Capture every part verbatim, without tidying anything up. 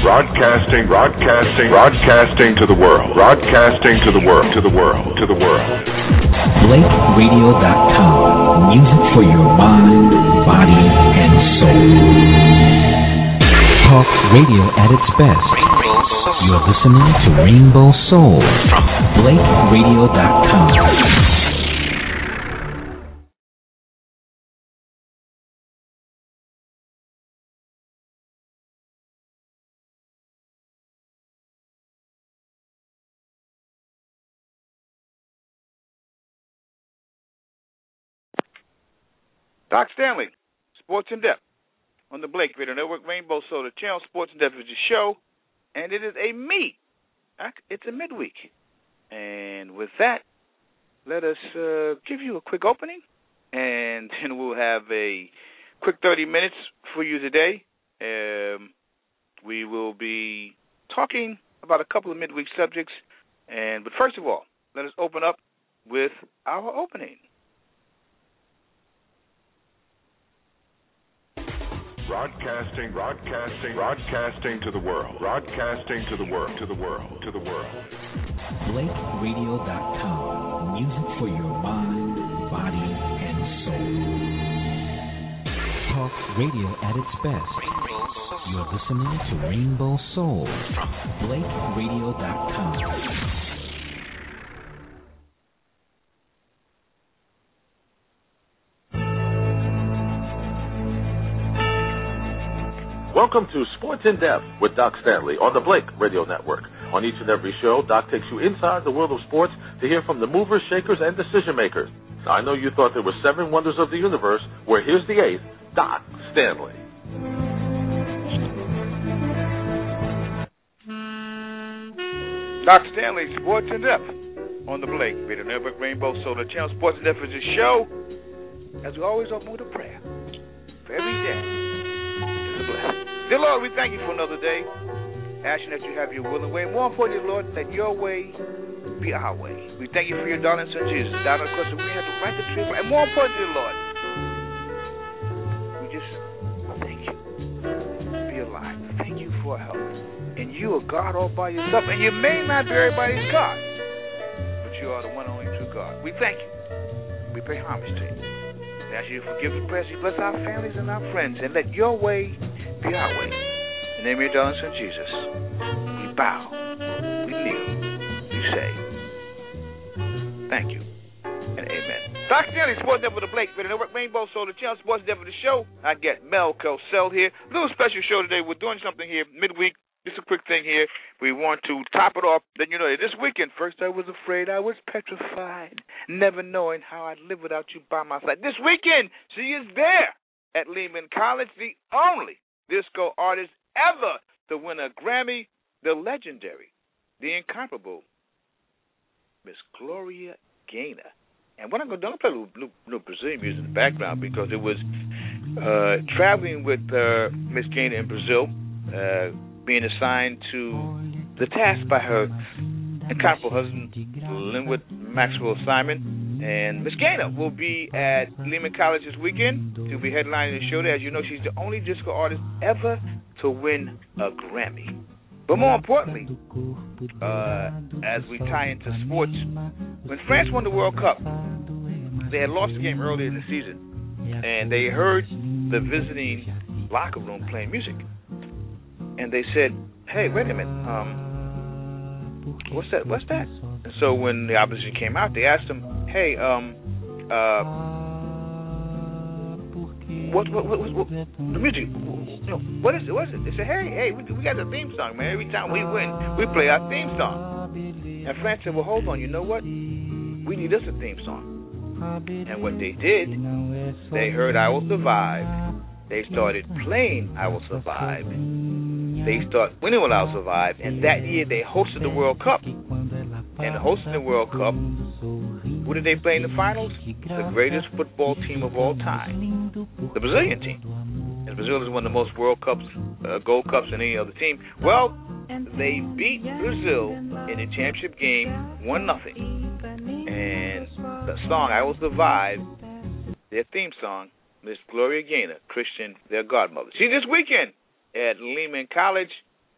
Broadcasting, broadcasting, broadcasting to the world. Broadcasting to the world, to the world, to the world. Blake Radio dot com. Music for your mind, body, and soul. Talk radio at its best. You're listening to Rainbow Soul from Blake Radio dot com. Doc Stanley, Sports in Depth, on the Blake Radio Network, Rainbow Soul, the channel. Sports in Depth is the show, and it is a me. It's a midweek. And with that, let us uh, give you a quick opening, and then we'll have a quick thirty minutes for you today. Um, we will be talking about a couple of midweek subjects, and but first of all, let us open up with our opening. Broadcasting, broadcasting, broadcasting to the world. Broadcasting to the world, to the world, to the world. Blake Radio dot com. Music for your mind, body, and soul. Talk radio at its best. You're listening to Rainbow Soul from Blake Radio dot com. Welcome to Sports in Depth with Doc Stanley on the Blake Radio Network. On each and every show, Doc takes you inside the world of sports to hear from the movers, shakers, and decision makers. Now, I know you thought there were seven wonders of the universe. Well, here's the eighth, Doc Stanley. Doc Stanley, Sports in Depth on the Blake Radio Network, Rainbow Soul, the channel. Sports in Depth is the show. As we always open with a prayer for every day. It's a blessing. Dear Lord, we thank you for another day, asking that you have your will and way. More importantly, Lord, that your way be our way. We thank you for your darling son, Jesus, down on the cross, that we have to fight the truth. And more importantly, Lord, we just thank you to be alive. Thank you for help. And you are God all by yourself, and you may not be everybody's God, but you are the one and only true God. We thank you. We pay homage to you. We ask you to forgive and bless you, bless our families and our friends, and let your way be our way. In the name of your darling son, Jesus, we bow, we kneel, we say, thank you, and amen. Doctor Stanley, Sports Depth with the Blake Radio Network, Rainbow Soul, the channel. Sports Depth with the show. I get Mel Cosell here. A little special show today. We're doing something here midweek. Just a quick thing here. We want to top it off. Then, you know, this weekend, first I was afraid, I was petrified, never knowing how I'd live without you by my side. This weekend, she is there at Lehman College, the only disco artist ever to win a Grammy, the legendary, the incomparable Miss Gloria Gaynor. And what I'm going to do, I'm going to play a little, little, little Brazilian music in the background because it was uh, traveling with uh, Miss Gaynor in Brazil, uh, being assigned to the task by her incomparable husband, Linwood Maxwell Simon. And Miss Gaynor will be at Lehman College this weekend. She'll be headlining the show there. As you know, she's the only disco artist ever to win a Grammy. But more importantly, uh, as we tie into sports, when France won the World Cup, they had lost the game earlier in the season, and they heard the visiting locker room playing music. And they said, hey, wait a minute, um, what's that, what's that? And so when the opposition came out, they asked them, hey, um, uh, what, what, what, what, what the music, you know, what is it, what is it? They said, hey, hey, we, we got the theme song, man. Every time we win, we play our theme song. And France said, well, hold on, you know what? We need us a theme song. And what they did, they heard I Will Survive. They started playing I Will Survive. They started winning with I Will Survive. And that year they hosted the World Cup. And hosting the World Cup, who did they play in the finals? The greatest football team of all time, the Brazilian team. And Brazil has won the most World Cups, uh, Gold Cups than any other team. Well, they beat Brazil in the championship game one nothing. And the song I Will Survive, their theme song, Miss Gloria Gaynor, Christian, their godmother. See, this weekend at Lehman College,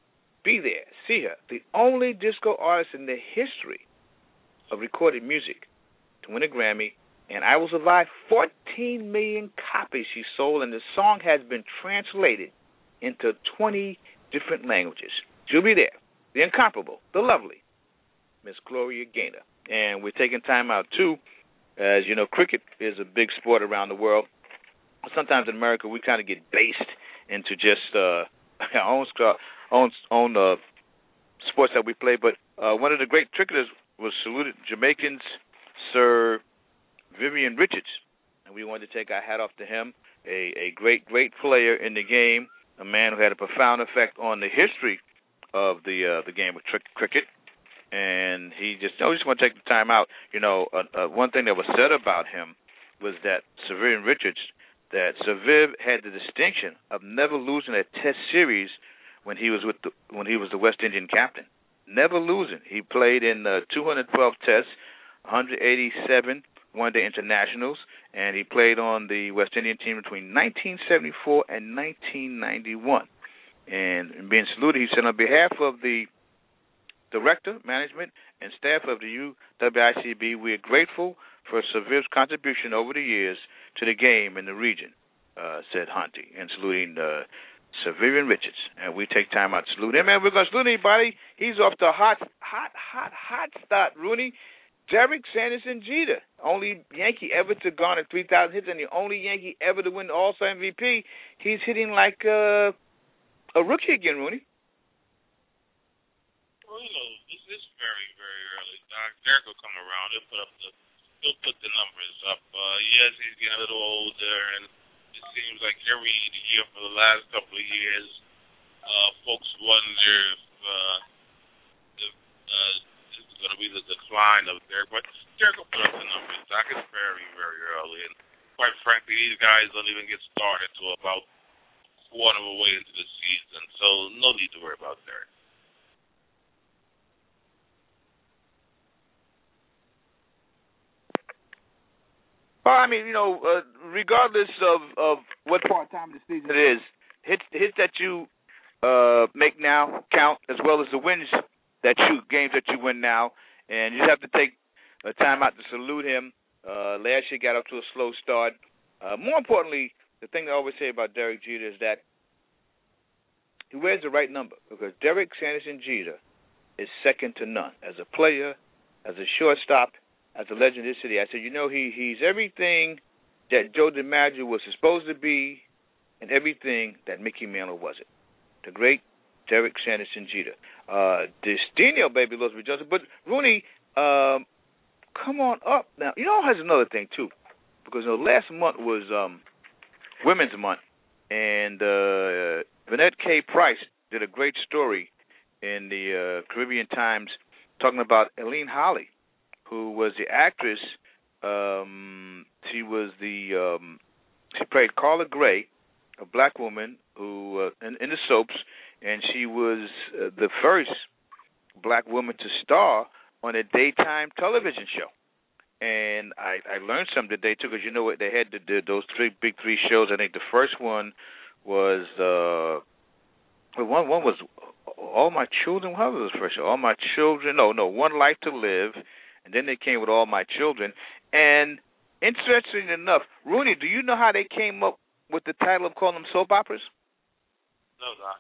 be there, see her, the only disco artist in the history of recorded music to win a Grammy, and I Will Survive. fourteen million copies she sold, and the song has been translated into twenty different languages. She'll be there, the incomparable, the lovely Miss Gloria Gaynor. And we're taking time out, too. As you know, cricket is a big sport around the world. Sometimes in America, we kind of get based into just uh, our own, own, own uh, sports that we play. But uh, one of the great cricketers was saluted, Jamaicans, Sir Vivian Richards. And we wanted to take our hat off to him, a, a great, great player in the game, a man who had a profound effect on the history of the uh, the game of tri- cricket. And he just, I just want to take the time out. You know, uh, uh, one thing that was said about him was that Sir Vivian Richards, that Sir Viv had the distinction of never losing a Test series when he was with the, when he was the West Indian captain. Never losing. He played in uh, two hundred twelve Tests, one hundred eighty-seven one-day internationals, and he played on the West Indian team between nineteen seventy-four and nineteen ninety-one. And in being saluted, he said, on behalf of the Director, management, and staff of the U W I C B, we are grateful for Sir Viv's contribution over the years to the game in the region, uh, said Hunty, and saluting uh, Sir Vivian Richards. And we take time out to salute him. And we're going to salute anybody. He's off to a hot, hot, hot, hot start, Rooney. Derek Sanderson Jeter, only Yankee ever to garner three thousand hits and the only Yankee ever to win the All-Star M V P. He's hitting like uh, a rookie again, Rooney. Well, you know, this is very, very early. Doc Derek will come around. He'll put up the, he'll put the numbers up. Uh, yes, he's getting a little older, and it seems like every year for the last couple of years, uh, folks wonder if, uh, if uh, this is going to be the decline of Derek. But Derek will put up the numbers. Doc, it's very, very early, and quite frankly, these guys don't even get started until about a quarter of a way into the season. So no need to worry about Derek. Well, I mean, you know, uh, regardless of, of what part time of the season it is, hits hits that you uh, make now count, as well as the wins that you games that you win now, and you have to take a time out to salute him. Uh, last year got up to a slow start. Uh, more importantly, the thing I always say about Derek Jeter is that he wears the right number, because Derek Sanderson Jeter is second to none as a player, as a shortstop, as a legend of this city. I said, you know, he he's everything that Joe DiMaggio was supposed to be and everything that Mickey Mantle wasn't. The great Derek Sanderson Jeter. Uh, Destino, baby, Los Angeles. But, Rooney, um, come on up. Now, you know, has another thing, too, because you know, last month was um, Women's Month, and uh, Vanette K. Price did a great story in the uh, Caribbean Times talking about Eileen Holly, who was the actress. Um, she was the um, she played Carla Gray, a black woman who uh, in, in the soaps, and she was uh, the first black woman to star on a daytime television show. And I, I learned something today too, because you know what, they had the, the, those three big three shows. I think the first one was uh, one one was All My Children. What was the first show? All My Children. No, no, One Life to Live. And then they came with All My Children. And interesting enough, Rooney, do you know how they came up with the title of calling them soap operas? No, Doc.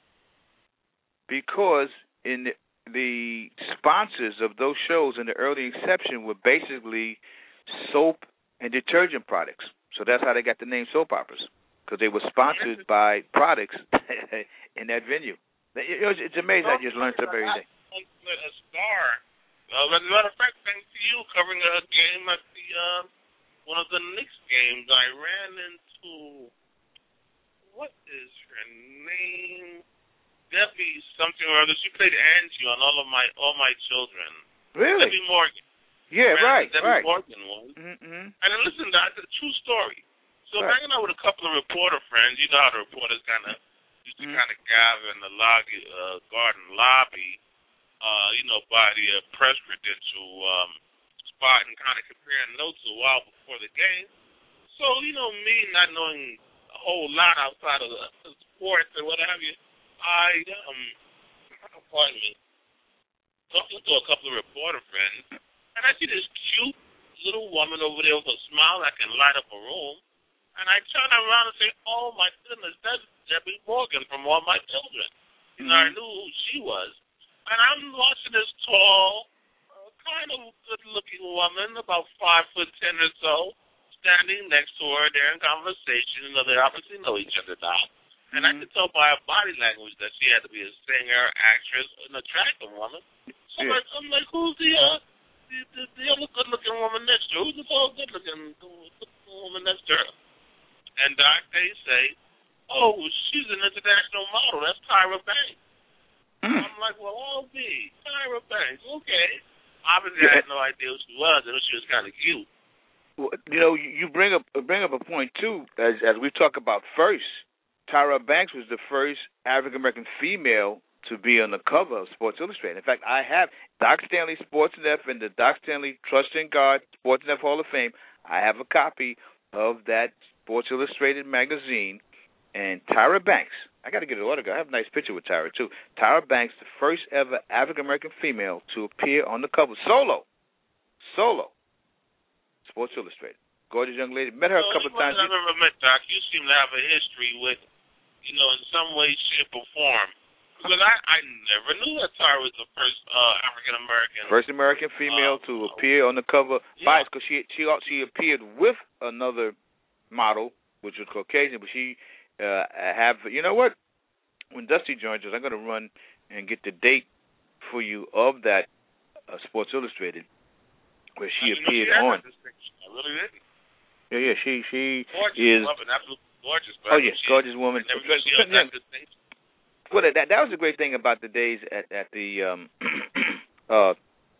Because in the, the sponsors of those shows in the early inception were basically soap and detergent products. So that's how they got the name soap operas, because they were sponsored by products in that venue. It's amazing. I just learned something every day. A star. Uh, as a matter of fact, thanks to you covering a game at the uh, one of the Knicks games, I ran into, what is her name? Debbie something or other. She played Angie on all of my all my children. Really? Debbie Morgan. Yeah, right, Debbie right. Morgan was. Mm-hmm. And then listen, that's a true story. So right. hanging out with a couple of reporter friends, you know how the reporters kind of used to mm-hmm. kind of gather in the lobby, uh, garden lobby. Uh, you know, by the uh, press credential um, spot and kind of comparing notes a while before the game. So, you know, me not knowing a whole lot outside of the sports and what have you, I um, pardon me, talking to a couple of reporter friends, and I see this cute little woman over there with a smile that can light up a room, and I turn around and say, oh, my goodness, that's Debbie Morgan from All My Children. Mm-hmm. And I knew who she was. And I'm watching this tall, uh, kind of good-looking woman, about five foot ten or so, standing next to her. They're in conversation. You know, they obviously know each other now. And mm-hmm. I could tell by her body language that she had to be a singer, actress, an attractive woman. So yeah. I'm, like, I'm like, who's the, uh, the, the, the other good-looking woman next to her? Who's the tall, good-looking woman next to her? And Doc, they say, oh, she's an international model. That's Tyra Banks. Mm. I'm like, well, I'll be Tyra Banks. Okay. Obviously, yeah. I had no idea who she was, and she was kind of cute. Well, you know, you bring up bring up a point too. As as we talk about first, Tyra Banks was the first African American female to be on the cover of Sports Illustrated. In fact, I have Doc Stanley Sportsnet and the Doc Stanley Trust in God Sportsnet Hall of Fame. I have a copy of that Sports Illustrated magazine, and Tyra Banks. I got to get an autograph. I have a nice picture with Tyra, too. Tyra Banks, the first ever African-American female to appear on the cover, solo, solo, Sports Illustrated. Gorgeous young lady. Met her well, a couple of times. I've ever met, Doc. You seem to have a history with, you know, in some way, shape, or form. Because I, I never knew that Tyra was the first uh, African-American. First American female uh, to appear on the cover. Yeah. Because she, she, she appeared with another model, which was Caucasian, but she... Uh, have you know what? When Dusty joins us, I'm going to run and get the date for you of that uh, Sports Illustrated where she appeared on. I really didn't. Yeah, yeah. She she gorgeous is. Woman, absolutely gorgeous. Oh yes, she, gorgeous woman. Yeah. Well, that that was the great thing about the days at at the um uh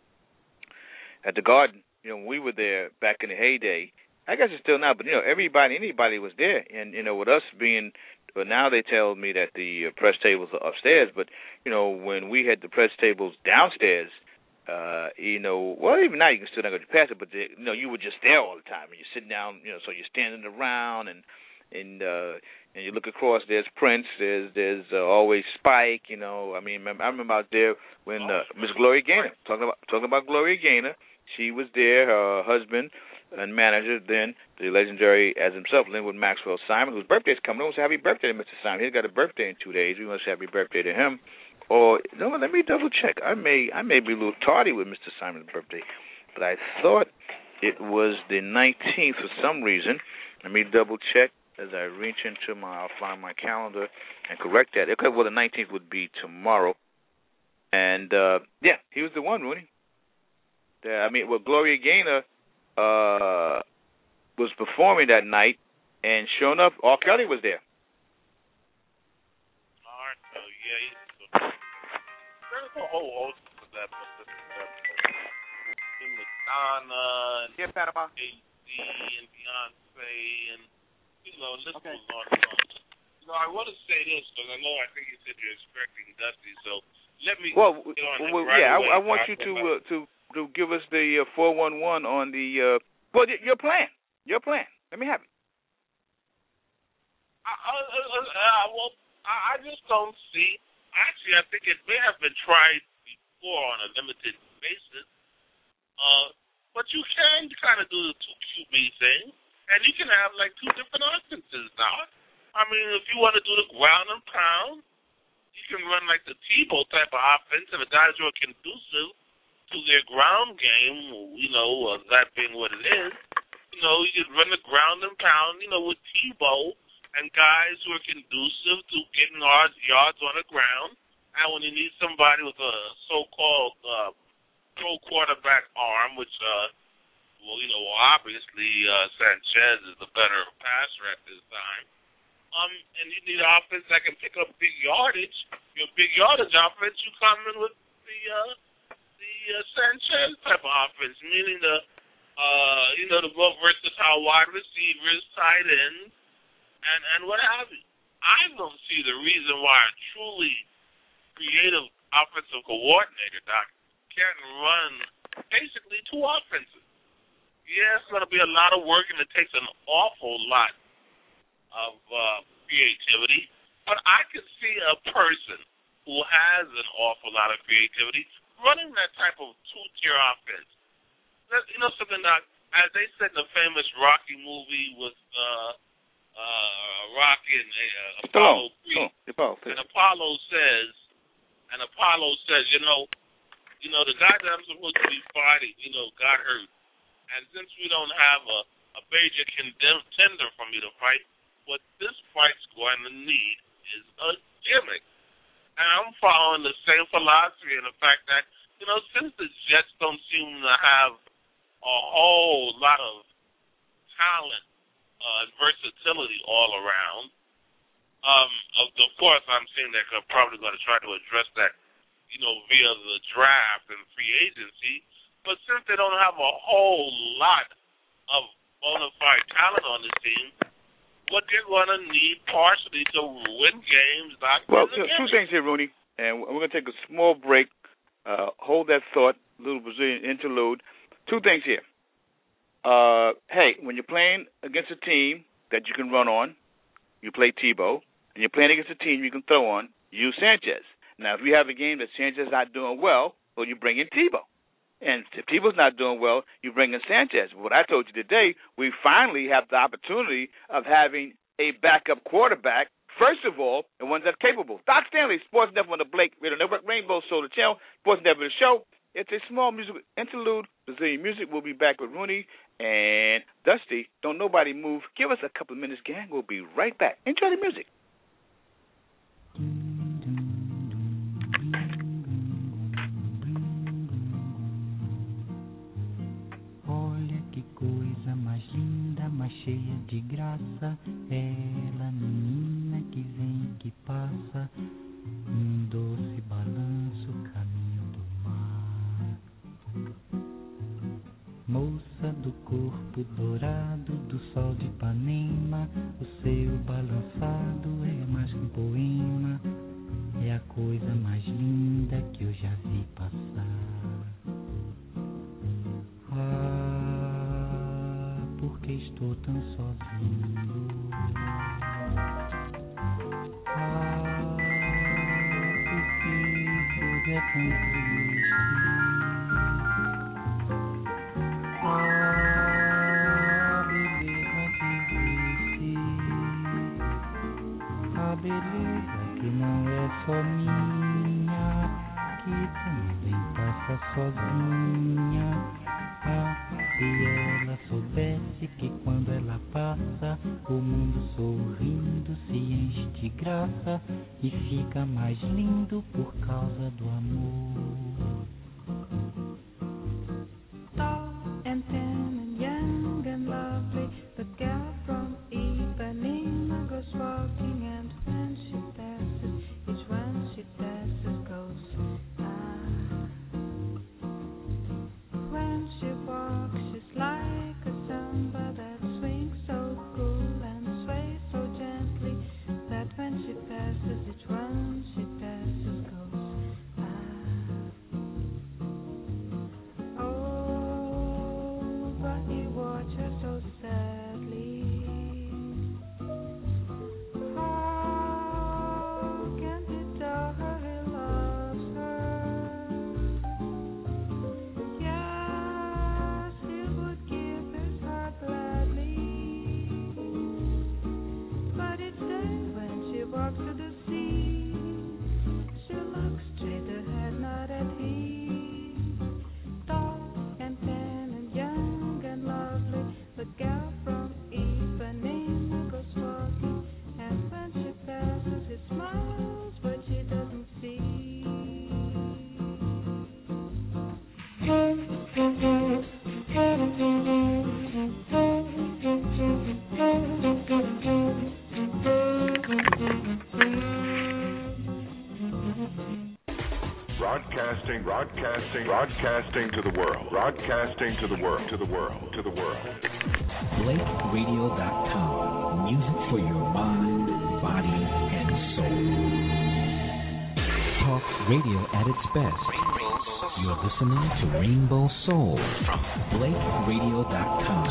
at the Garden. You know, when we were there back in the heyday. I guess it's still now, but, you know, everybody, anybody was there. And, you know, with us being, well, now they tell me that the uh, press tables are upstairs, but, you know, when we had the press tables downstairs, uh, you know, well, even now you can still not go to pass it, but, the, you know, you were just there all the time. And you're sitting down, you know, so you're standing around and, and, uh, and you look across, there's Prince, there's there's uh, always Spike, you know. I mean, I remember out there when uh, Miss Gloria Gaynor, talking about, talking about Gloria Gaynor, she was there, her husband, and manager, then the legendary as himself, Linwood Maxwell Simon, whose birthday is coming. We want to say happy birthday to Mister Simon. He's got a birthday in two days. We want to say happy birthday to him. Or no, let me double check. I may I may be a little tardy with Mister Simon's birthday, but I thought it was the nineteenth for some reason. Let me double check as I reach into my. I'll find my calendar and correct that. Okay, well the nineteenth would be tomorrow. And uh, yeah, he was the one, Rooney. Yeah, I mean, well, Gloria Gaynor. Uh, was performing that night, and sure enough, R. Kelly was there. All right, so yeah, he's there's a whole host of that. Madonna, and yeah, Panama, Jay-Z, and Beyonce, and you know, this okay. goes on and on. You know, I want to say this because I know I think you said you're expecting Dusty, so let me. Well, get on well right yeah, away, I, I want you to uh, to. to give us the uh, four one one on the, uh, well, your plan. Your plan. Let me have it. I, I, I, well, I just don't see. Actually, I think it may have been tried before on a limited basis. Uh, but you can kind of do the two Q B thing, and you can have like two different offenses now. I mean, if you want to do the ground and pound, you can run like the Tebow type of offense, and the guys who are conducive to their ground game, you know, uh, that being what it is, you know, you can run the ground and pound, you know, with Tebow and guys who are conducive to getting yards, yards on the ground. And when you need somebody with a so-called uh, pro quarterback arm, which, uh, well, you know, obviously uh, Sanchez is the better passer at this time. Um, and you need an offense that can pick up big yardage. Your big yardage offense, you come in with the uh, the uh, Sanchez type of offense, meaning the uh, you know the more versatile wide receivers, tight ends, and and what have you. I don't see the reason why a truly creative offensive coordinator, Doc, can't run basically two offenses. Yeah, it's going to be a lot of work, and it takes an awful lot of uh, creativity. But I could see a person who has an awful lot of creativity, running that type of two-tier offense. That, you know something, Doc? As they said in the famous Rocky movie with uh, uh, Rocky and uh, Apollo Creed, oh, and Apollo says, and Apollo says, you know, you know, the guy that I'm supposed to be fighting, you know, got hurt, and since we don't have a, a major contender for me to fight, what this fight's going to need is a gimmick. And I'm following the same philosophy in the fact that, you know, since the Jets don't seem to have a whole lot of talent uh, and versatility all around, um, of, of course I'm seeing that they're probably going to try to address that, you know, via the draft and free agency. But since they don't have a whole lot of bona fide talent on this team, what they're going to need partially to win games. Well, two, two things here, Rooney, and we're going to take a small break. Uh, hold that thought, little Brazilian interlude. Two things here. Uh, hey, when you're playing against a team that you can run on, you play Tebow, and you're playing against a team you can throw on, use Sanchez. Now, if you have a game that Sanchez is not doing well, well, you bring in Tebow. And if Tebow's not doing well, you bring in Sanchez. What I told you today, we finally have the opportunity of having a backup quarterback, first of all, and one that's capable. Doc Stanley, Sports Network on the Blake Radio Network, Rainbow Solar Channel, Sports Network Show. It's a small musical interlude, Brazilian music. We'll be back with Rooney and Dusty. Don't nobody move. Give us a couple of minutes, gang. We'll be right back. Enjoy the music. Mais cheia de graça, ela, menina que vem que passa, num doce balanço, caminho do mar. Moça do corpo dourado, do sol de Ipanema, o seu balançado é mais que um poema, é a coisa mais linda que eu já vi passar. Ah, porque estou tão sozinho. Ah, porque tudo é tão triste. Ah, beleza que existe. A beleza que não é só minha, que também passa sozinha. Ah, se ela soubesse que quando ela passa, o mundo sorrindo se enche de graça e fica mais lindo por causa do amor. Tall and thin and young and lovely, the girl from Ipanema goes walking, and when she passes, each one she passes goes. When she walks, she's like a samba that swings so cool and sways so gently that when she passes, each one she passes goes. Ah. Oh, but you watch her so sadly. How can you tell her he loves her? Yeah. Walks to the sea, she looks straight ahead, not at him. Tall and thin and young and lovely, the girl from Ipanema goes walking, and when she passes, he smiles, but she doesn't see. Broadcasting, broadcasting, broadcasting to the world. Broadcasting to the world, to the world, to the world. Blake Radio dot com. Music for your mind, body, and soul. Talk radio at its best. You're listening to Rainbow Soul from Blake Radio dot com.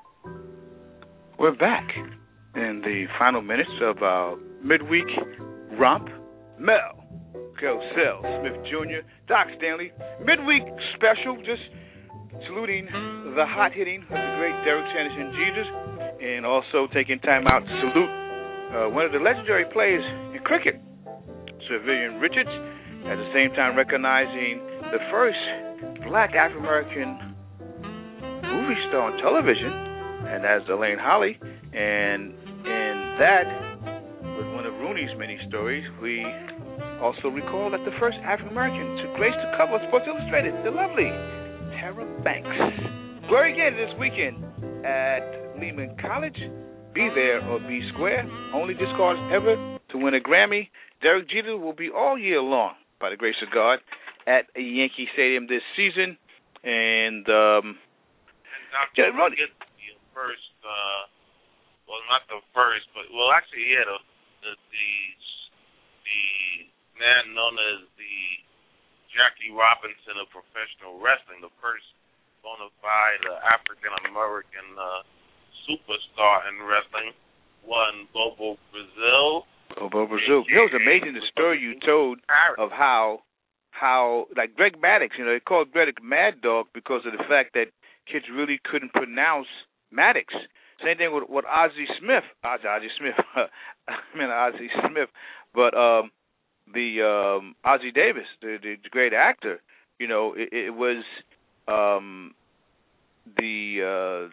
We're back in the final minutes of our midweek Romp, Mel, Cosell, Smith Junior, Doc Stanley. Midweek special, just saluting the hot hitting of the great Derek Sanderson Jesus, and also taking time out to salute uh, one of the legendary players in cricket, Sir Vivian Richards, at the same time recognizing the first black African-American movie star on television, and that's Elaine Holly. And in that, with one of Rooney's many stories, we also recall that the first African-American to grace the cover of Sports Illustrated, the lovely Tara Banks. Glory again this weekend at Lehman College. Be there or be square. Only discards ever to win a Grammy. Derek Jeter will be all year long, by the grace of God, at Yankee Stadium this season. And, um... And Doctor Yeah, Ron- get the first, uh... Well, not the first, but... Well, actually, yeah, the... The... The, the man known as the Jackie Robinson of professional wrestling, the first bona fide uh, African-American uh, superstar in wrestling, won Bobo Brazil. Bobo Brazil. You know, it was amazing the story you told of how, how like Greg Maddox, you know, they called Greg Mad Dog because of the fact that kids really couldn't pronounce Maddox. Same thing with, with Ozzie Smith. Ozzie, Ozzie Smith. I mean, Ozzie Smith. But um, the um, Ozzie Davis, the, the great actor, you know, it, it was um, the uh,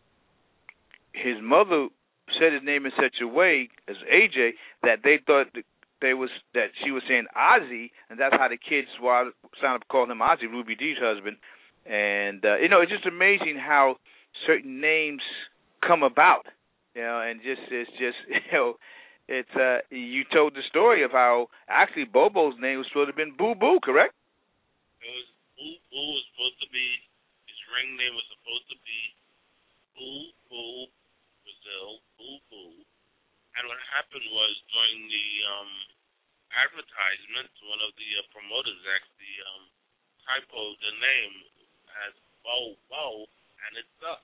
his mother said his name in such a way as A J that they thought they was that she was saying Ozzy, and that's how the kids wound up calling him Ozzy, Ruby Dee's husband. And uh, you know, it's just amazing how certain names come about. You know, and just it's just you know, it's uh, you told the story of how actually Bobo's name was supposed to have been Boo Boo, correct? It was Boo Boo was supposed to be his ring name was supposed to be Boo Boo Brazil, Boo Boo. And what happened was during the um, advertisement, one of the uh, promoters actually um, typoed the name as Bo Bo, and it stuck.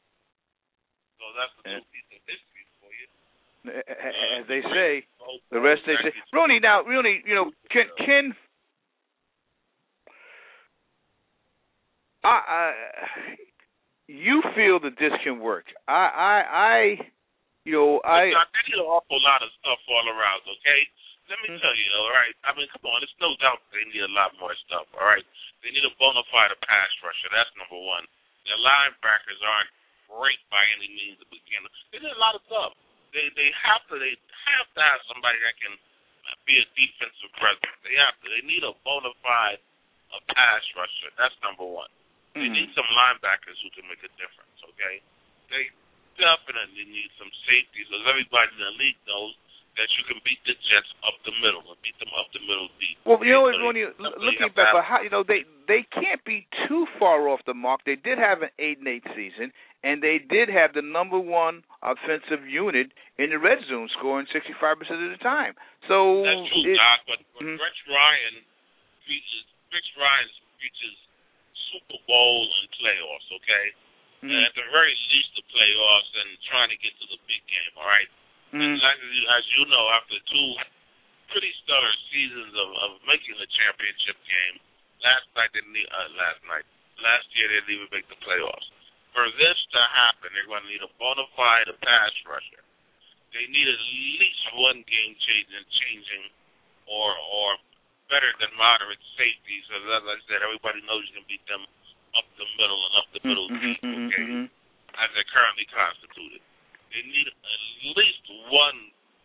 So that's the two piece of history for you. As they say, the rest they say. Rooney, now, Rooney, you know, can can I, I you feel that this can work? I, I, I you know, I. I need an awful lot of stuff all around. Okay, let me mm-hmm. tell you, all right. I mean, come on, it's no doubt they need a lot more stuff. All right, they need a bona fide pass rusher. That's number one. Their linebackers aren't great by any means to begin with. They need a lot of stuff. They they have to they have to have somebody that can be a defensive presence. They have to. They need a bona fide a pass rusher. That's number one. They mm-hmm. need some linebackers who can make a difference. Okay, they definitely need some safeties, because everybody in the league knows that you can beat the Jets up the middle and beat them up the middle deep. Well, you know, so when you looking back, but how, you know, they they can't be too far off the mark. They did have an eight and eight season, and they did have the number one offensive unit in the red zone, scoring sixty-five percent of the time. So that's true, it, Doc. But, but mm-hmm. Rex Ryan reaches Rex Ryan reaches Super Bowl and playoffs. Okay, mm-hmm. and at the very least the playoffs and trying to get to the big game. All right. Mm-hmm. As, you, as you know, after two pretty stellar seasons of, of making the championship game, last night they didn't. Uh, last night, last year they didn't even make the playoffs. For this to happen, they're going to need a bona fide pass rusher. They need at least one game changing, changing, or or better than moderate safety. So as I said, everybody knows you can beat them up the middle and up the middle mm-hmm, deep, okay, mm-hmm. as they're currently constituted. They need at least one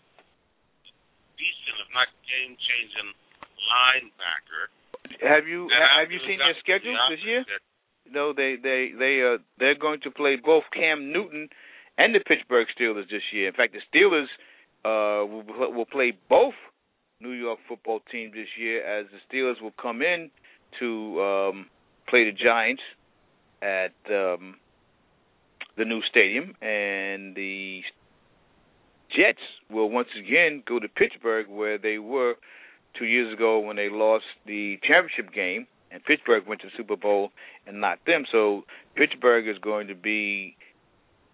decent, if not game-changing, linebacker. Have you have you seen their schedules this year? No, they they they uh they're going to play both Cam Newton and the Pittsburgh Steelers this year. In fact, the Steelers uh will, will play both New York football teams this year, as the Steelers will come in to um, play the Giants at um, the new stadium, and the Jets will once again go to Pittsburgh, where they were two years ago when they lost the championship game, and Pittsburgh went to the Super Bowl and not them. So Pittsburgh is going to be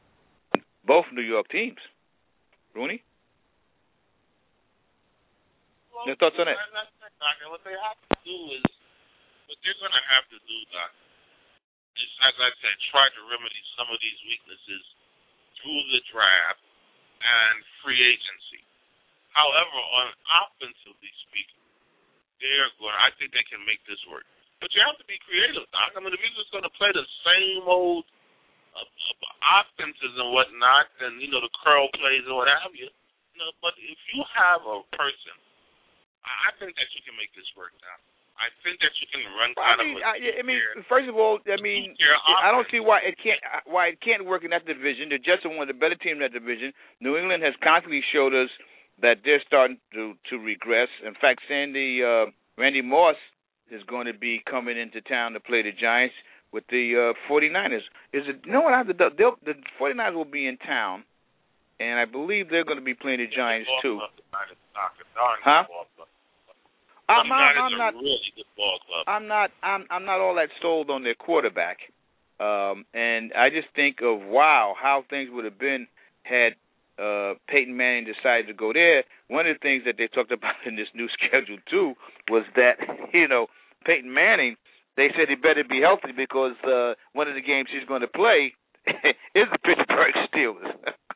both New York teams. Rooney? Your thoughts on it? Doctor, what they have to do is, what they're going to have to do, Doc, is, as I said, try to remedy some of these weaknesses through the draft and free agency. However, on offensively speaking, they're going. I think they can make this work. But you have to be creative, Doc. I mean, if you're just going to play the same old uh, uh, offenses and whatnot, and you know the curl plays or what have you. You know, but if you have a person, I think that you can make this work, Doc. I think that you can run well, kind I mean, of. A I, I mean, first of all, I mean, I don't see why it can't why it can't work in that division. The Jets are one of the better teams in that division. New England has constantly showed us that they're starting to to regress. In fact, Sandy uh, Randy Moss is going to be coming into town to play the Giants with the uh, forty-niners. Is it? You know what I have to do? They'll, the forty-niners will be in town, and I believe they're going to be playing the Giants too. Huh? I'm not. I'm not. Really good ball club. I'm not. I'm. I'm not all that sold on their quarterback, um, and I just think of wow how things would have been had uh, Peyton Manning decided to go there. One of the things that they talked about in this new schedule too was that you know Peyton Manning. They said he better be healthy because uh, one of the games he's going to play is the Pittsburgh Steelers.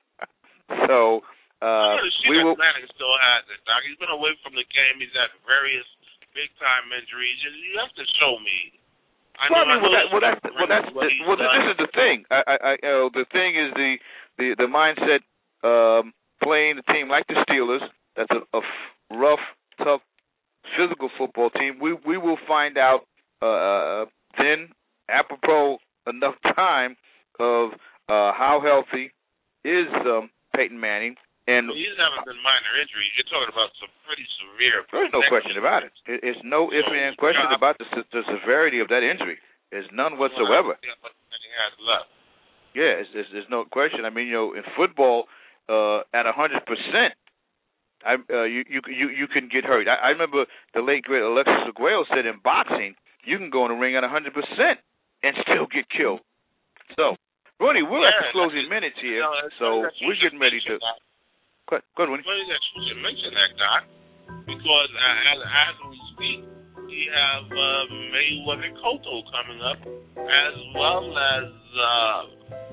so. Uh, we will. Manning still has it, Doc. He's been away from the game. He's had various big-time injuries. You have to show me. I well, know, I mean, well, that, well, that's well, that's the, well. This is the thing. I, I, I, uh, the thing is the the the mindset um, playing a team like the Steelers. That's a, a rough, tough, physical football team. We we will find out uh, then, apropos enough time of uh, how healthy is um, Peyton Manning. And he's having been minor injuries. You're talking about some pretty severe. There's no question about it. It's no ifs and question about the, the severity of that injury. There's none whatsoever. He has left. Yeah, it's, it's, there's no question. I mean, you know, in football, uh, at a hundred percent, I uh, you you you you can get hurt. I, I remember the late great Alexis Aguayo said in boxing, you can go in the ring at a hundred percent and still get killed. So, Ronnie, we're yeah, at the closing minutes here, you know, so we're getting ready to. That. Go ahead, go ahead, Ronnie. Funny that you should mention that, Doc, because uh, as, as we speak, we have uh, Mayweather Cotto coming up, as well as uh,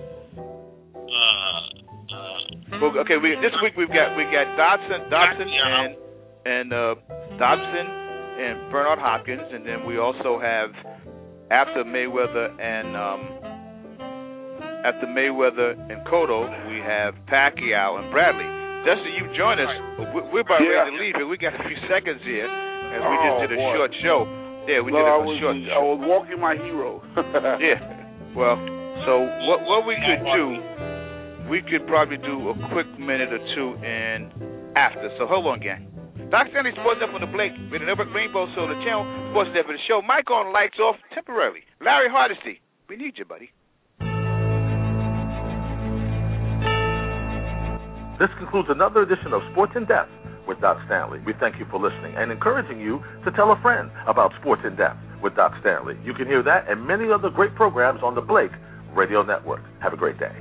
uh, uh, well, okay. We this week we've got we got Dodson, Dodson, and and uh, Dodson and Bernard Hopkins, and then we also have after Mayweather and um, after Mayweather and Cotto, we have Pacquiao and Bradley. Justin, you join us. We're about yeah. ready to leave, and we got a few seconds here, as we oh, just did a boy. short show. Yeah, we no, did a I was, short I show. was walking my hero. Yeah. Well, so what what we could do, we could probably do a quick minute or two in after. So hold on, gang. Doc Stanley Sports Up on the Blake with the Network Rainbow Solar Channel. Sports There for the show. Mic on, lights off temporarily. Larry Hardesty, we need you, buddy. This concludes another edition of Sports in Depth with Doc Stanley. We thank you for listening and encouraging you to tell a friend about Sports in Depth with Doc Stanley. You can hear that and many other great programs on the Blake Radio Network. Have a great day.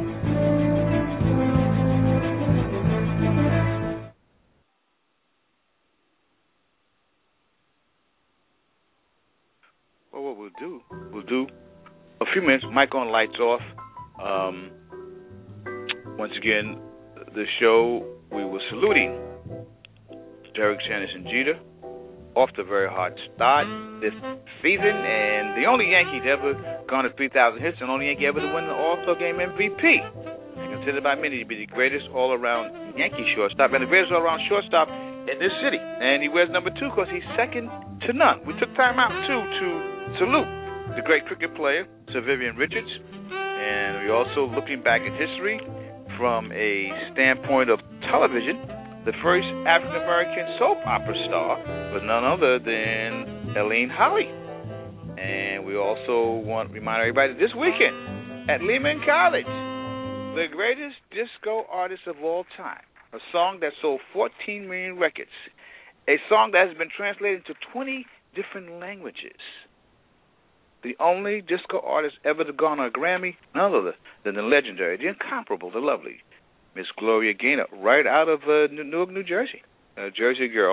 Well, what we'll do, we'll do a few minutes, mic on, lights off. Um, once again, the show, we were saluting Derek Sanderson Jeter off the very hard start this season, and the only Yankee to ever garner three thousand hits, and only Yankee ever to win the All-Star Game M V P. He's considered by many to be the greatest all-around Yankee shortstop and the greatest all-around shortstop in this city. And he wears number two because he's second to none. We took time out, too, to salute the great cricket player, Sir Vivian Richards, and we're also looking back at history from a standpoint of television. The first African-American soap opera star was none other than Elaine Holly. And we also want to remind everybody this weekend at Lehman College, the greatest disco artist of all time, a song that sold fourteen million records, a song that has been translated into twenty different languages. The only disco artist ever to garner a Grammy, none other than the legendary, the incomparable, the lovely Miss Gloria Gaynor, right out of uh, Newark, New Jersey, a Jersey girl.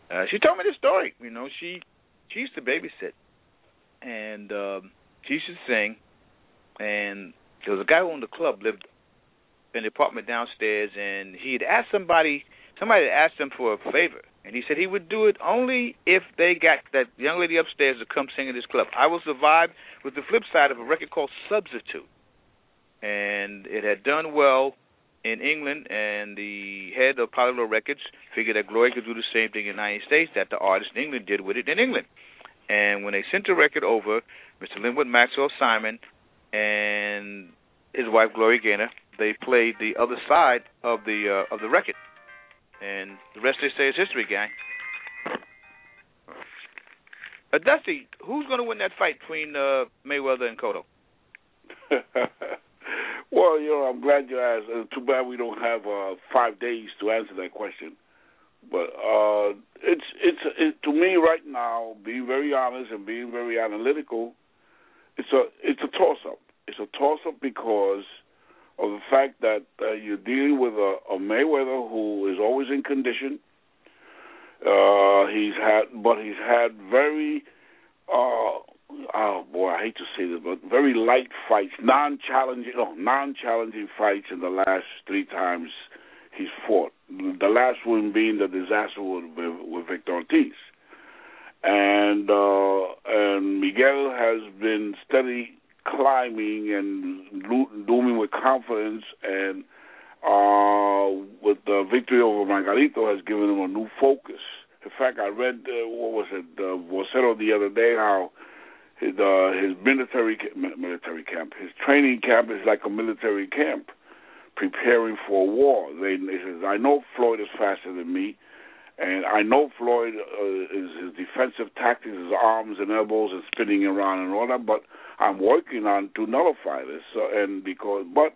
uh, she told me this story. You know, she she used to babysit, and um, she used to sing. And there was a guy who owned the club, lived in the apartment downstairs, and he had asked somebody, somebody had asked him for a favor, and he said he would do it only if they got that young lady upstairs to come sing in his club. I Will Survive was the flip side of a record called Substitute, and it had done well in England, and the head of Polydor Records figured that Gloria could do the same thing in the United States that the artist in England did with it in England. And when they sent the record over, Mister Linwood Maxwell Simon and his wife Gloria Gaynor, they played the other side of the uh, of the record, and the rest they say is history, gang. Uh, Dusty, who's going to win that fight between uh, Mayweather and Cotto? Well, you know, I'm glad you asked. Uh, too bad we don't have uh, five days to answer that question. But uh, it's it's it, to me right now, being very honest and being very analytical, it's a it's a toss-up. It's a toss-up because of the fact that uh, you're dealing with a, a Mayweather who is always in condition. Uh, he's had, but he's had very, uh, oh boy, I hate to say this, but very light fights, non-challenging, no, non-challenging fights in the last three times he's fought. The last one being the disaster with, with, with Victor Ortiz. And uh, and Miguel has been steady climbing and looming with confidence, and uh, with the victory over Margarito has given him a new focus. In fact, I read, uh, what was it, uh, Vocero the other day, how his, uh, his military military camp, his training camp is like a military camp, preparing for a war. They, they says, I know Floyd is faster than me, and I know Floyd, uh, is his defensive tactics, his arms and elbows and spinning around and all that, but I'm working on to nullify this. So, and because, but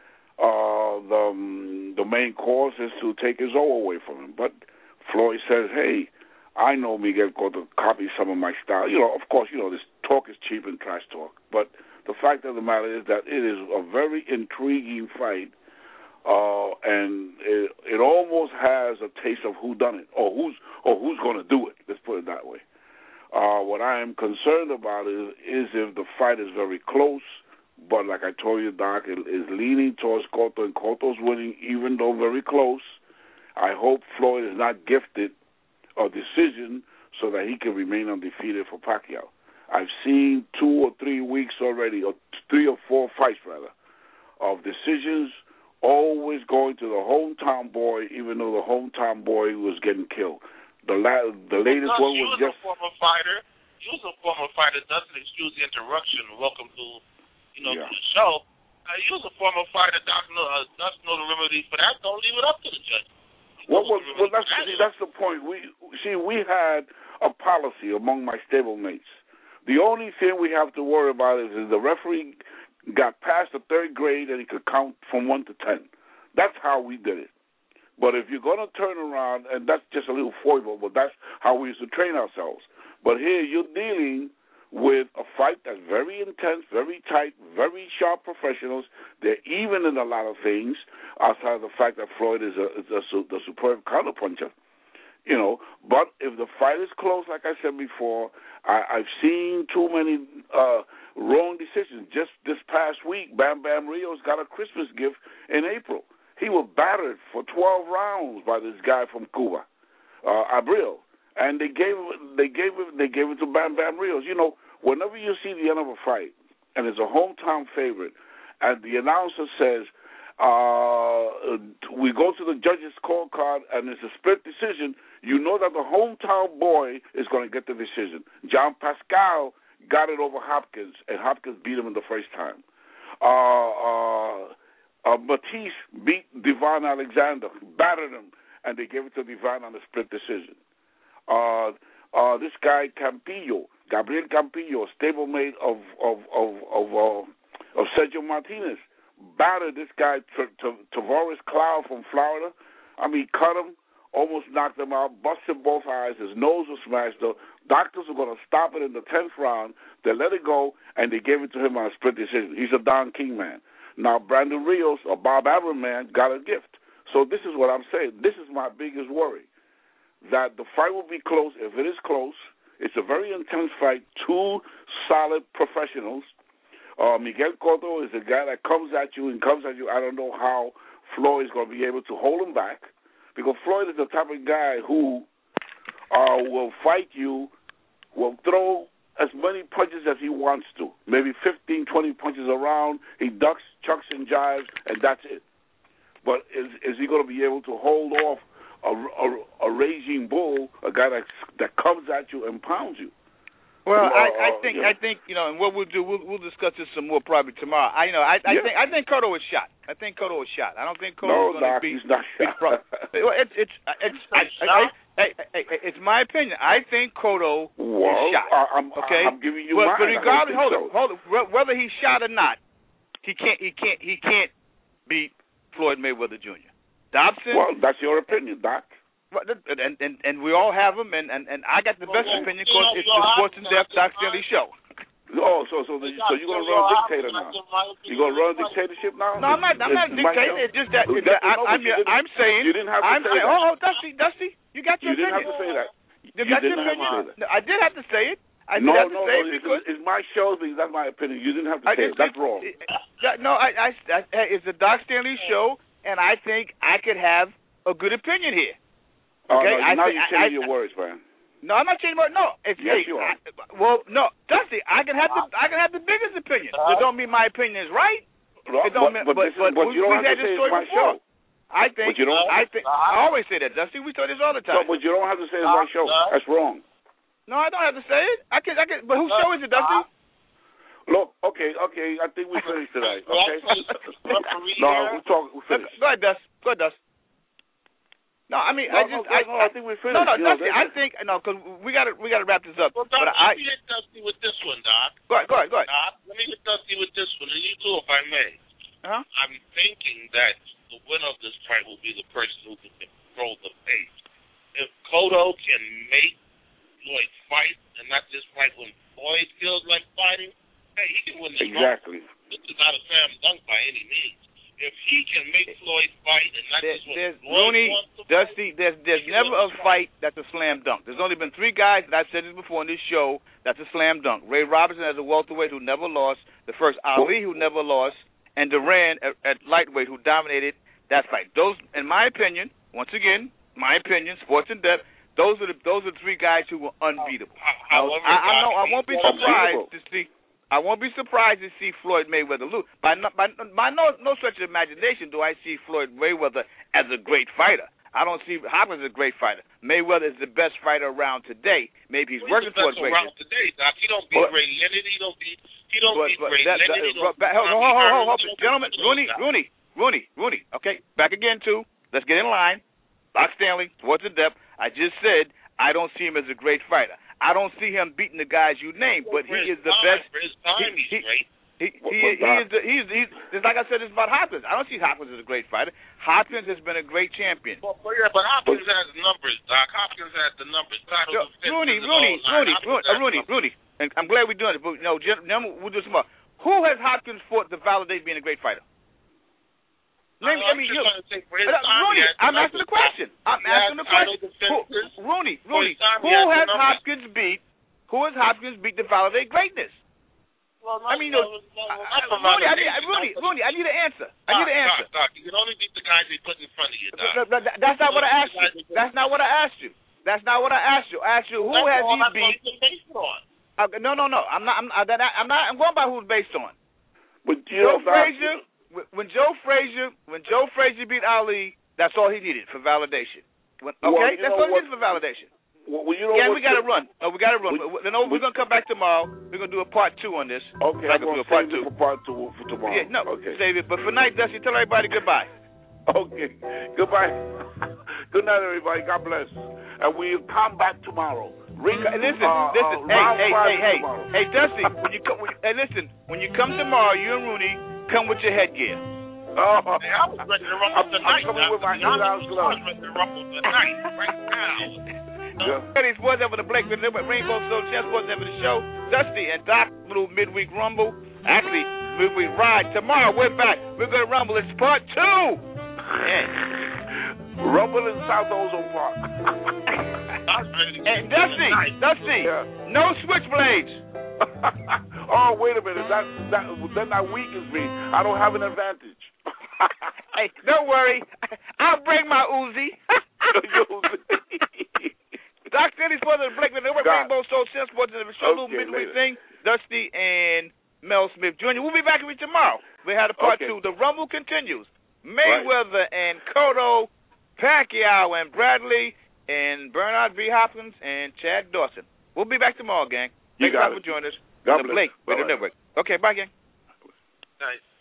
uh, the um, the main cause is to take his O away from him. But Floyd says, hey, I know Miguel Cotto copies some of my style. You know, of course, you know, this talk is cheap and trash talk. But the fact of the matter is that it is a very intriguing fight. Uh, and it, it almost has a taste of who done it, or who's or who's going to do it. Let's put it that way. Uh, what I am concerned about is, is if the fight is very close, but like I told you, Doc, it is leaning towards Cotto, and Cotto's winning, even though very close. I hope Floyd is not gifted a decision so that he can remain undefeated for Pacquiao. I've seen two or three weeks already, or three or four fights rather, of decisions always going to the hometown boy, even though the hometown boy was getting killed. The la- the latest no, one was, was just... a former fighter. You was a former fighter. Doesn't excuse the interruption. Welcome to, you know, yeah. to the show. Uh, you was a former fighter. Doc know, uh, does know the remedy for that. Don't leave it up to the judge. Well, well, well that's, see, that's the point. We see, we had a policy among my stablemates. The only thing we have to worry about is, is the referee got past the third grade and he could count from one to ten. That's how we did it. But if you're going to turn around, and that's just a little foible, but that's how we used to train ourselves. But here you're dealing with a fight that's very intense, very tight, very sharp professionals. They're even in a lot of things, outside of the fact that Floyd is a, is a, a superb counterpuncher. You know, but if the fight is close, like I said before, I, I've seen too many uh, wrong decisions. Just this past week, Bam Bam Rios got a Christmas gift in April. He was battered for twelve rounds by this guy from Cuba, uh, Abril, and they gave they gave it they gave it to Bam Bam Rios. You know, whenever you see the end of a fight and it's a hometown favorite, and the announcer says, Uh, we go to the judge's scorecard and it's a split decision, you know that the hometown boy is going to get the decision. John Pascal got it over Hopkins, and Hopkins beat him in the first time. Uh, uh, uh, Matisse beat Devon Alexander, battered him, and they gave it to Devon on a split decision. Uh, uh, this guy Campillo, Gabriel Campillo, stablemate of of of of, uh, of Sergio Martinez, battered this guy, T- T- Tavares Cloud from Florida. I mean, cut him, almost knocked him out, busted both eyes. His nose was smashed. The doctors were going to stop it in the tenth round. They let it go, and they gave it to him on a split decision. He's a Don King man. Now, Brandon Rios, a Bob Arum man, got a gift. So this is what I'm saying. This is my biggest worry. that the fight will be close. If it is close, it's a very intense fight. Two solid professionals. Uh, Miguel Cotto is a guy that comes at you and comes at you. I don't know how Floyd is going to be able to hold him back, because Floyd is the type of guy who uh, will fight you, will throw as many punches as he wants to, maybe fifteen, twenty punches around. He ducks, chucks, and jives, and that's it. But is is he going to be able to hold off a, a, a raging bull, a guy that that comes at you and pounds you? Well, uh, I, I think yeah. I think you know, and what we'll do, we'll, we'll discuss this some more probably tomorrow. I you know, I, I yeah. think I think Cotto was shot. I think Cotto was shot. I don't think Cotto no, was going to Doc, be. he's not shot. Well, it's it's it's I, I, I, I, I, it's my opinion. I think Cotto well, is shot. I, I'm, okay, I'm giving you but, mine. but regardless, hold so. on, hold on. Whether he's shot or not, he can't he can't he can't beat Floyd Mayweather Junior Dobson. Well, that's your opinion, Doc. And and and we all have them, and, and, and I got the best well, opinion you because know, it's the Sports in Depth Doc Stanley show. Oh, so so the, so you're gonna run a dictator now? You gonna run a dictatorship now? No, I'm not. I'm not dictating. It's just that it's, I, I'm. I'm saying. You didn't have to I'm, say I, that. Oh, Dusty, Dusty, you got your you opinion. You didn't have to say that. You, you got didn't your have opinion. to say that. No, I did have to say it. I did no, have to no, say no. it It's, because it's my show because that's my opinion. You didn't have to I, say it. That's wrong. It, it, no, I, I, I. It's the Doc Stanley show, and I think I could have a good opinion here. Oh, okay? no, I now think, you're changing I, your words, man. No, I'm not changing my no. It's, yes, hey, you are. I, well, no, Dusty, I can have the I can have the biggest opinion. It don't mean my opinion is right. Well, It don't but, mean, but, but, this is, but, but we, you don't we've have had to this say story it's my before. show. I think. But you don't, I think. I always say that, Dusty. We say this all the time. No, but you don't have to say it's my show. That's wrong. No, I don't have to say it. I can. I can. But whose show is it, Dusty? Look, okay, okay. I think we finished tonight. Okay. no, we talk. We finished. Go ahead, Dust. Go ahead, Dust. No, I mean, no, I just, no, I, no, I think we finished. No, no, you know, Dusty, I think, no, because we got to, we got to wrap this up. Well, Doc, but let I, me hit Dusty with this one, Doc. Go ahead, go ahead, go ahead. Doc, let me hit Dusty with this one, and you too, if I may. Uh-huh. I'm thinking that the winner of this fight will be the person who can control the pace. If Cotto can make Floyd fight and not just fight when Floyd feels like fighting, hey, he can win this exactly. fight. This is not a slam dunk by any means. If he can make Floyd fight and not there, just when there's Floyd Rooney, wants to Dusty, fight, there's there's never a fight that's a slam dunk. There's only been three guys, and I've said this before on this show, that's a slam dunk. Ray Robinson as a welterweight who never lost, the first Ali who never lost, and Duran at, at lightweight who dominated that fight. Those, in my opinion, once again, my opinion, Sports in Depth, those are the those are the three guys who were unbeatable. However, I, I, know, I won't be surprised unbeatable. to see. I won't be surprised to see Floyd Mayweather lose. By no, by, by no, no stretch of imagination do I see Floyd Mayweather as a great fighter. I don't see Hopkins as a great fighter. Mayweather is the best fighter around today. Maybe he's well, working he's towards greatness. Around today, Doc. He don't beat but, Ray Leonard. He don't beat. He don't but, beat but Ray that, Leonard. That, He don't back, beat hold, hold, hold, hold, hold, gentlemen, Rooney, Rooney, Rooney, Rooney. Okay, back again too. Let's get in line. Doc Stanley, Sports in Depth. I just said I don't see him as a great fighter. I don't see him beating the guys you named, but for he his is the time, best. For his time, he, he's he, great. He, he, Well, he is the, he's, he's, just like I said, this about Hopkins. I don't see Hopkins as a great fighter. Hopkins has been a great champion. Well, but, yeah, but Hopkins has the numbers, Doc. Hopkins has the numbers. Titles, Yo, Rooney, Rooney, Rooney, Rooney, uh, Rooney, Rooney, and I'm glad we're doing it. But you know, gentlemen, we'll do some more. Who has Hopkins fought to validate being a great fighter? Name, I mean, you, uh, Rooney, I'm asking the question. I'm asking the question. Who, Rooney, Rooney, who has Hopkins beat? Who has Hopkins beat to validate greatness? Well, I mean, you know, uh, Rooney, I need, Rooney, Rooney, I need an answer. I need an answer. Doc, Doc, you can only beat the guys they put in front of you, Doc. That's not what I asked you. That's not what I asked you. That's not what I asked you. I asked you who has he beat. Uh, no, no, no. I'm not. I'm, I'm not. I'm not. I'm going by who's based on. But you Joe know, Frazier. When Joe Frazier, when Joe Frazier beat Ali, that's all he needed for validation. When, okay, well, that's all he needed for validation. Well, you know Again, what we got to the, run. No, we got to run. We, we, no, we're going to come back tomorrow. We're going to do a part two on this. Okay, I'm going do to a part save two. it for part two for tomorrow. Yeah, no, okay. save it. But for tonight, Dusty, tell everybody goodbye. Okay, goodbye. Good night, everybody. God bless. And we'll come back tomorrow. Ring, listen, uh, listen. Uh, hey, hey, hey, hey, tomorrow. hey, Dusty. When you come, when you, hey, listen. When you come tomorrow, you and Rooney come with your headgear. Oh, hey, I was ready to rumble I'm, tonight. I'm coming with my eight-ounce gloves. I was ready to rumble tonight, right now. Yeah. Hey, Sports Ever the Blake with Rainbow Soul Chess Sports Ever the show. Dusty and Doc, little midweek rumble. Actually, midweek ride. Tomorrow we're back. We're gonna rumble. It's part two. Yeah. Rumble in South Ozone Park. I was ready to get And Dusty, Dusty, Yeah. no switchblades. Oh, wait a minute. That that then that weakens me. I don't have an advantage. Hey, don't worry. I'll bring my Uzi. Doc Stanley Sports and Blake Network, Rainbow Soul, Sin Sports, and the show, little Okay, midweek later. thing. Dusty and Mel Smith Junior We'll be back with you tomorrow. We had a part Okay. two. The Rumble continues. Mayweather and Cotto, Pacquiao and Bradley, and Bernard V. Hopkins and Chad Dawson. We'll be back tomorrow, gang. You Thanks a got lot it. for joining us. God the bless. Blake Radio Bye-bye. Network. Okay, bye, gang. Nice.